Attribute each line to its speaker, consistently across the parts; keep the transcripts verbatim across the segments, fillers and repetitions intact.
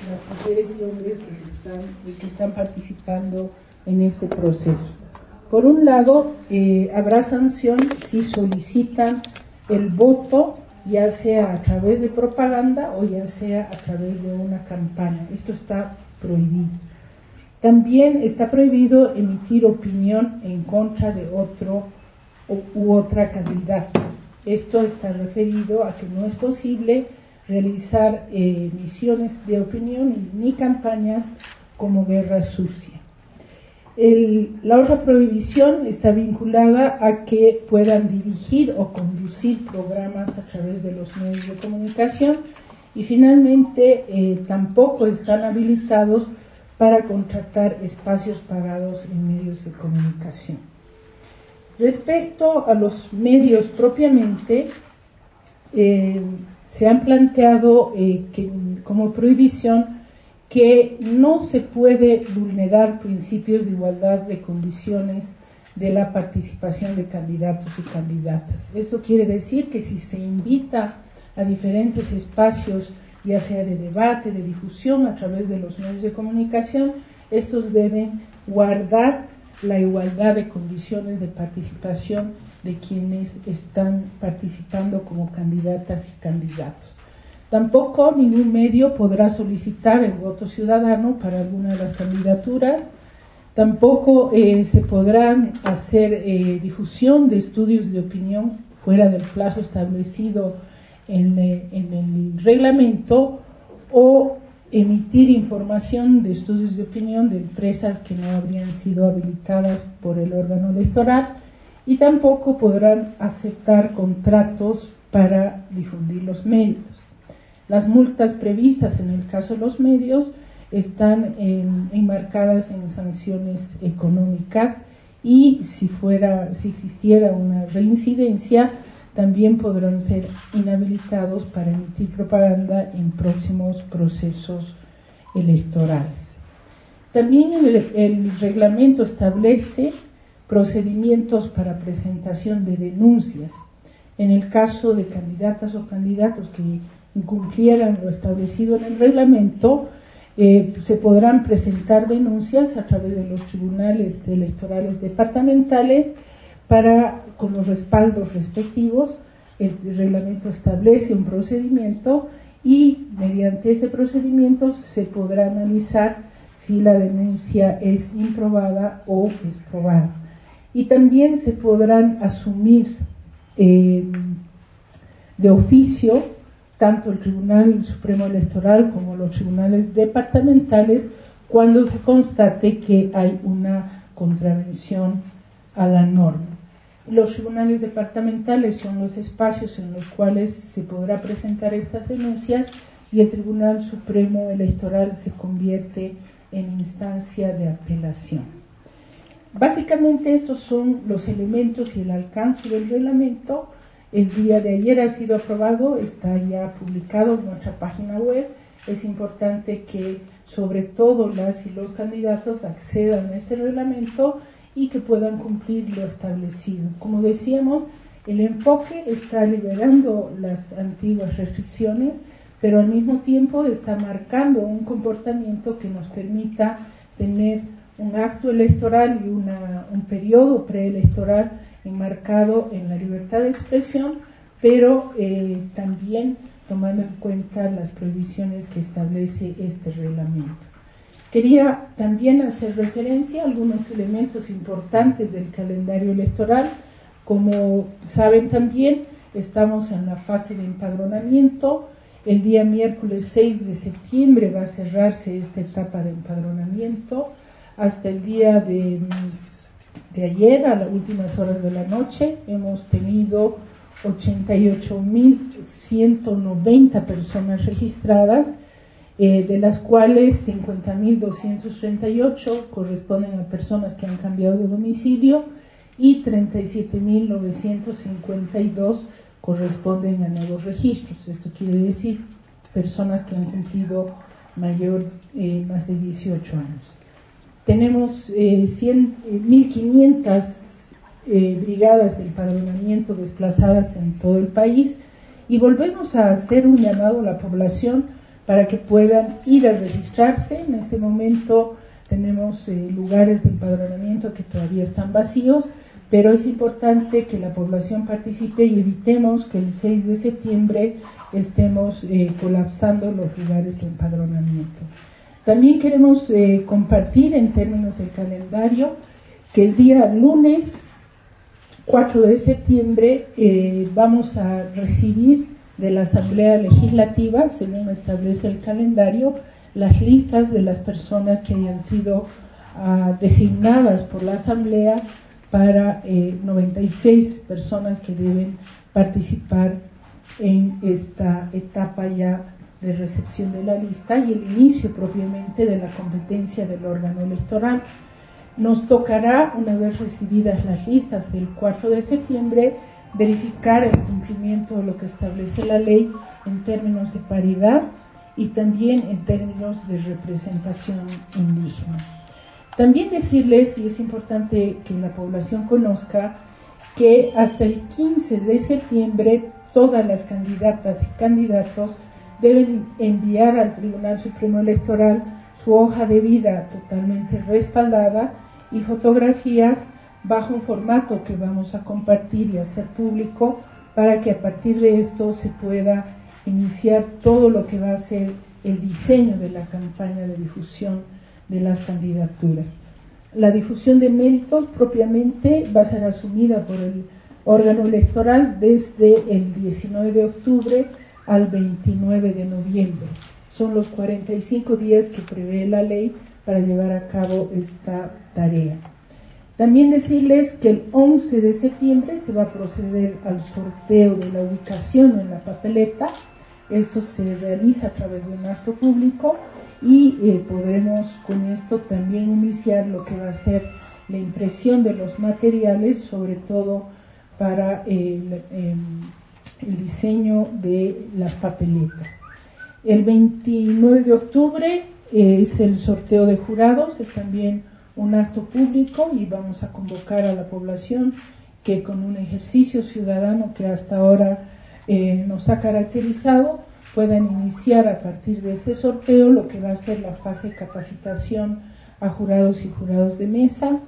Speaker 1: las mujeres y hombres que, se están, que están participando en este proceso. Por un lado, eh, habrá sanción si solicitan el voto, ya sea a través de propaganda o ya sea a través de una campaña. Esto está prohibido. También está prohibido emitir opinión en contra de otro u otra candidata. Esto está referido a que no es posible realizar eh, emisiones de opinión ni campañas como guerra sucia. El, la otra prohibición está vinculada a que puedan dirigir o conducir programas a través de los medios de comunicación y finalmente eh, tampoco están habilitados para contratar espacios pagados en medios de comunicación. Respecto a los medios propiamente, eh, se han planteado eh, que, como prohibición que no se puede vulnerar principios de igualdad de condiciones de la participación de candidatos y candidatas. Esto quiere decir que si se invita a diferentes espacios, ya sea de debate, de difusión a través de los medios de comunicación, estos deben guardar la igualdad de condiciones de participación de quienes están participando como candidatas y candidatos. Tampoco ningún medio podrá solicitar el voto ciudadano para alguna de las candidaturas. Tampoco eh, se podrán hacer eh, difusión de estudios de opinión fuera del plazo establecido en, eh, en el reglamento o emitir información de estudios de opinión de empresas que no habrían sido habilitadas por el órgano electoral y tampoco podrán aceptar contratos para difundir los medios. Las multas previstas en el caso de los medios están en, enmarcadas en sanciones económicas y si fuera, si existiera una reincidencia, también podrán ser inhabilitados para emitir propaganda en próximos procesos electorales. También el, el reglamento establece procedimientos para presentación de denuncias. En el caso de candidatas o candidatos que incumplieran lo establecido en el reglamento, eh, se podrán presentar denuncias a través de los tribunales electorales departamentales para, con los respaldos respectivos. El reglamento establece un procedimiento y mediante ese procedimiento se podrá analizar si la denuncia es improbada o es probada. Y también se podrán asumir eh, de oficio tanto el Tribunal Supremo Electoral como los tribunales departamentales cuando se constate que hay una contravención a la norma. Los tribunales departamentales son los espacios en los cuales se podrá presentar estas denuncias y el Tribunal Supremo Electoral se convierte en instancia de apelación. Básicamente estos son los elementos y el alcance del reglamento. El día de ayer ha sido aprobado, está ya publicado en nuestra página web. Es importante que sobre todo las y los candidatos accedan a este reglamento y que puedan cumplir lo establecido. Como decíamos, el enfoque está liberando las antiguas restricciones, pero al mismo tiempo está marcando un comportamiento que nos permita tener un acto electoral y una, un periodo preelectoral enmarcado en la libertad de expresión, pero eh, también tomando en cuenta las prohibiciones que establece este reglamento. Quería también hacer referencia a algunos elementos importantes del calendario electoral. Como saben también, estamos en la fase de empadronamiento. El día miércoles seis de septiembre va a cerrarse esta etapa de empadronamiento. Hasta el día de, de ayer, a las últimas horas de la noche, hemos tenido ochenta y ocho mil ciento noventa personas registradas, eh, de las cuales cincuenta mil doscientos treinta y ocho corresponden a personas que han cambiado de domicilio y treinta y siete mil novecientos cincuenta y dos corresponden a nuevos registros. Esto quiere decir personas que han cumplido mayor, eh, más de dieciocho años. Tenemos eh, mil quinientas eh, brigadas de empadronamiento desplazadas en todo el país y volvemos a hacer un llamado a la población para que puedan ir a registrarse. En este momento tenemos eh, lugares de empadronamiento que todavía están vacíos, pero es importante que la población participe y evitemos que el seis de septiembre estemos eh, colapsando los lugares de empadronamiento. También queremos eh, compartir en términos del calendario que el día lunes cuatro de septiembre eh, vamos a recibir de la Asamblea Legislativa, según establece el calendario, las listas de las personas que hayan sido uh, designadas por la Asamblea para eh, noventa y seis personas que deben participar en esta etapa ya de recepción de la lista y el inicio propiamente de la competencia del órgano electoral. Nos tocará, una vez recibidas las listas del cuatro de septiembre, verificar el cumplimiento de lo que establece la ley en términos de paridad y también en términos de representación indígena. También decirles, y es importante que la población conozca, que hasta el quince de septiembre todas las candidatas y candidatos deben enviar al Tribunal Supremo Electoral su hoja de vida totalmente respaldada y fotografías bajo un formato que vamos a compartir y hacer público para que a partir de esto se pueda iniciar todo lo que va a ser el diseño de la campaña de difusión de las candidaturas. La difusión de méritos propiamente va a ser asumida por el órgano electoral desde el diecinueve de octubre al veintinueve de noviembre. Son los cuarenta y cinco días que prevé la ley para llevar a cabo esta tarea. También decirles que el once de septiembre se va a proceder al sorteo de la ubicación en la papeleta. Esto se realiza a través de un acto público y eh, podremos con esto también iniciar lo que va a ser la impresión de los materiales, sobre todo para el, eh, el diseño de las papeletas. El veintinueve de octubre eh, es el sorteo de jurados, es también un acto público y vamos a convocar a la población que con un ejercicio ciudadano que hasta ahora eh, nos ha caracterizado puedan iniciar a partir de este sorteo lo que va a ser la fase de capacitación a jurados y jurados de mesa.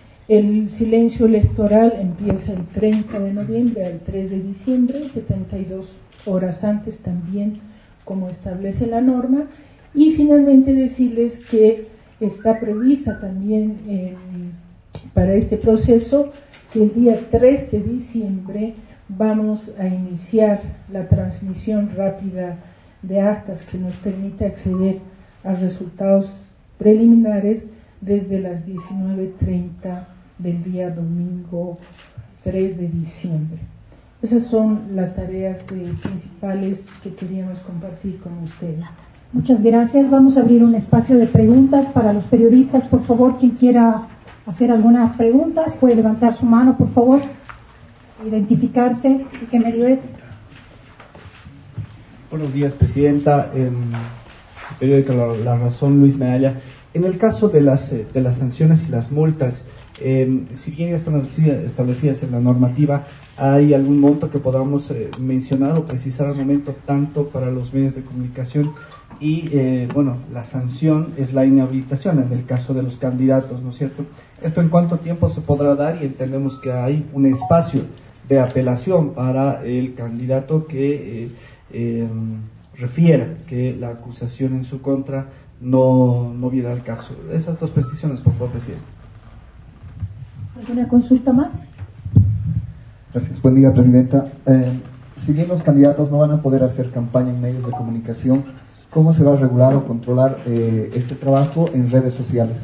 Speaker 1: El silencio electoral empieza el treinta de noviembre al tres de diciembre, setenta y dos horas antes también como establece la norma. Y finalmente decirles que está prevista también eh, para este proceso que el día tres de diciembre vamos a iniciar la transmisión rápida de actas que nos permite acceder a resultados preliminares desde las diecinueve treinta del día domingo tres de diciembre. Esas son las tareas eh, principales que queríamos compartir con ustedes.
Speaker 2: Muchas gracias. Vamos a abrir un espacio de preguntas para los periodistas. Por favor, quien quiera hacer alguna pregunta, puede levantar su mano, por favor. Identificarse. ¿Y qué medio es?
Speaker 3: Buenos días, Presidenta. En el periódico La, La Razón, Luis Medalla. En el caso de las, de las sanciones y las multas, eh, si bien ya están establecidas en la normativa, ¿hay algún monto que podamos eh, mencionar o precisar al momento, tanto para los medios de comunicación? Y, eh, bueno, la sanción es la inhabilitación en el caso de los candidatos, ¿no es cierto? ¿Esto en cuánto tiempo se podrá dar? Y entendemos que hay un espacio de apelación para el candidato que eh, eh, refiera que la acusación en su contra no, no viene al caso. Esas dos precisiones, por favor, Presidente.
Speaker 2: ¿Alguna consulta más?
Speaker 4: Gracias. Buen día, Presidenta. Eh, si bien los candidatos no van a poder hacer campaña en medios de comunicación, ¿cómo se va a regular o controlar eh, este trabajo en redes sociales?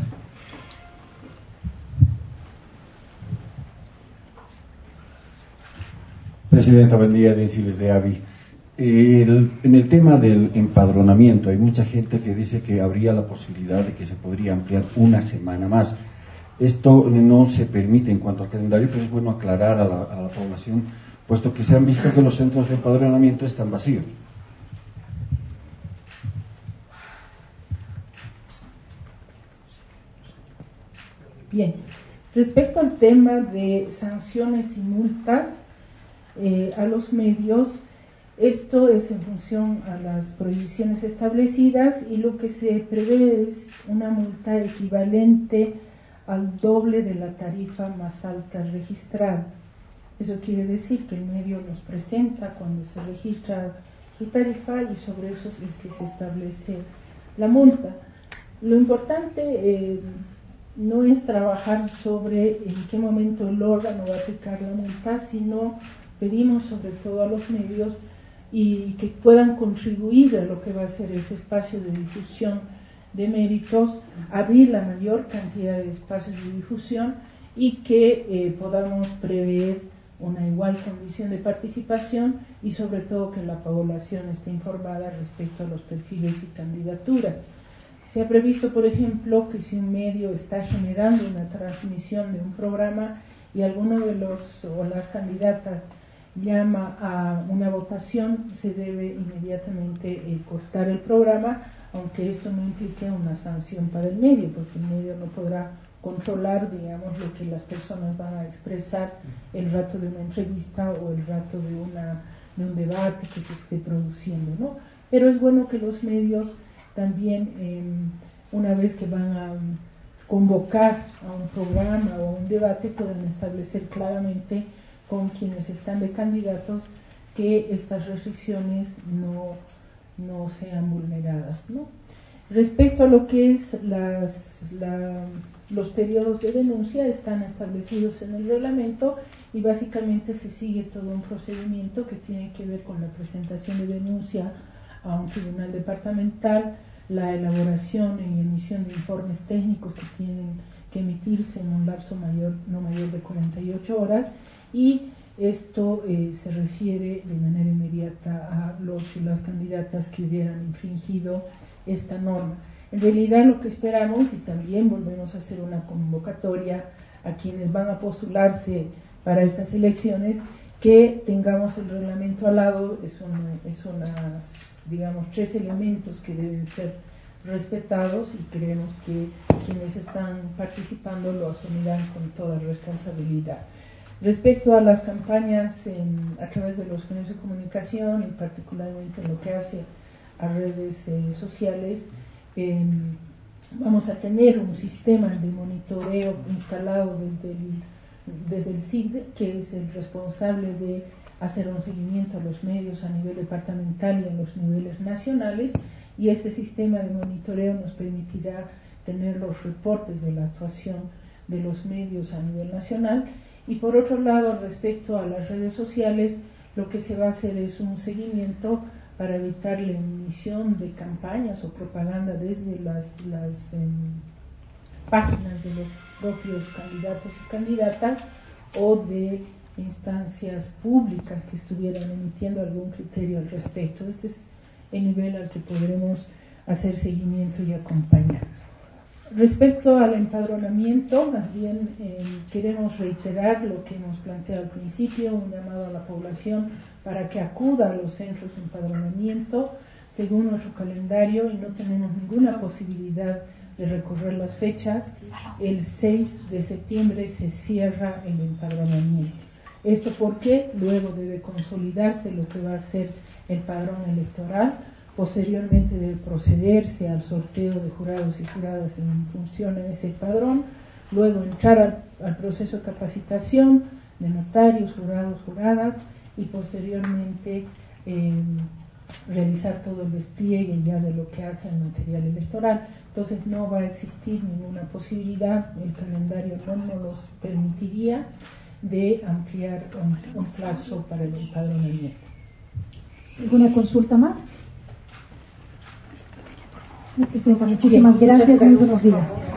Speaker 5: Presidenta, buen día, Denciles de Avi. El, en el tema del empadronamiento, hay mucha gente que dice que habría la posibilidad de que se podría ampliar una semana más. Esto no se permite en cuanto al calendario, pero es bueno aclarar a la, a la población, puesto que se han visto que los centros de empadronamiento están vacíos.
Speaker 1: Bien, respecto al tema de sanciones y multas eh, a los medios, Esto es en función a las prohibiciones establecidas y lo que se prevé es una multa equivalente al doble de la tarifa más alta registrada. Eso quiere decir que el medio nos presenta cuando se registra su tarifa y sobre eso es que se establece la multa. Lo importante eh, no es trabajar sobre en qué momento el órgano va a aplicar la multa, sino pedimos sobre todo a los medios y que puedan contribuir a lo que va a ser este espacio de difusión de méritos, abrir la mayor cantidad de espacios de difusión y que eh, podamos prever una igual condición de participación y sobre todo que la población esté informada respecto a los perfiles y candidaturas. Se ha previsto, por ejemplo, que si un medio está generando una transmisión de un programa y alguno de los o las candidatas llama a una votación, se debe inmediatamente eh, cortar el programa, aunque esto no implique una sanción para el medio, porque el medio no podrá controlar, digamos, lo que las personas van a expresar el rato de una entrevista o el rato de, una, de un debate que se esté produciendo, ¿no? Pero es bueno que los medios también, eh, una vez que van a convocar a un programa o a un debate, puedan establecer claramente con quienes están de candidatos que estas restricciones no, no sean vulneradas, ¿no? Respecto a lo que es las, la, los periodos de denuncia, están establecidos en el reglamento y básicamente se sigue todo un procedimiento que tiene que ver con la presentación de denuncia a un tribunal departamental, la elaboración y emisión de informes técnicos que tienen que emitirse en un lapso mayor, no mayor de cuarenta y ocho horas, y esto eh, se refiere de manera inmediata a los y las candidatas que hubieran infringido esta norma. En realidad lo que esperamos, y también volvemos a hacer una convocatoria a quienes van a postularse para estas elecciones, que tengamos el reglamento al lado, es una, es una, digamos, tres elementos que deben ser respetados y creemos que quienes están participando lo asumirán con toda responsabilidad. Respecto a las campañas en, a través de los medios de comunicación y particularmente en lo que hace a redes eh, sociales, eh, vamos a tener un sistema de monitoreo instalado desde el, desde el C I D, que es el responsable de hacer un seguimiento a los medios a nivel departamental y a los niveles nacionales, y este sistema de monitoreo nos permitirá tener los reportes de la actuación de los medios a nivel nacional. Y por otro lado, respecto a las redes sociales, lo que se va a hacer es un seguimiento para evitar la emisión de campañas o propaganda desde las, las eh, páginas de los propios candidatos y candidatas o de instancias públicas que estuvieran emitiendo algún criterio al respecto. Este es el nivel al que podremos hacer seguimiento y acompañar. Respecto al empadronamiento, más bien eh, queremos reiterar lo que hemos planteado al principio, un llamado a la población para que acuda a los centros de empadronamiento según nuestro calendario, y no tenemos ninguna posibilidad de recorrer las fechas. El seis de septiembre se cierra el empadronamiento. Esto porque luego debe consolidarse lo que va a ser el padrón electoral. Posteriormente debe procederse al sorteo de jurados y juradas en función a ese padrón, luego entrar al, al proceso de capacitación de notarios, jurados, juradas, y posteriormente eh, realizar todo el despliegue ya de lo que hace el material electoral. Entonces no va a existir ninguna posibilidad, el calendario no nos los permitiría, de ampliar un, un plazo para el empadronamiento.
Speaker 2: ¿Alguna consulta más? Muchísimas gracias, muy buenos días.